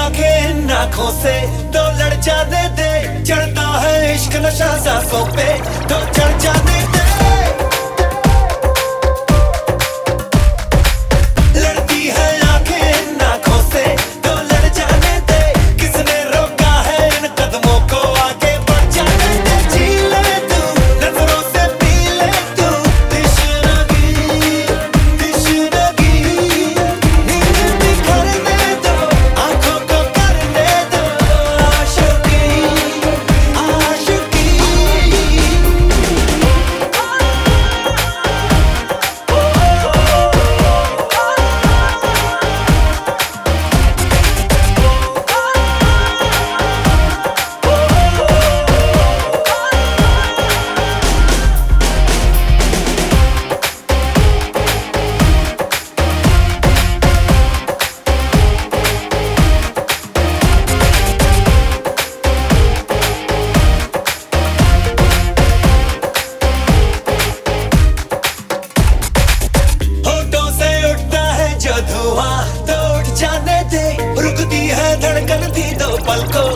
आंखें इन आंखों से तो लड़ जाने दे। चढ़ता है इश्क नशा सांसों पे तो चढ़ जाने दे। लड़ती है आंखें इन आंखों से तो लड़ जाने दे। किसने रोका है इन कदमों को आगे बढ़ जाने दे। जी ले तू नजरों से पी ले तू तिश्नगी तिश्नगी। नींद बिखर दे दो आंखों को करने दो आशिकी आशिकी। होठों से उठता है जो धुआं तो उठ जाने दे। रुकती है धड़कन थी दो पल को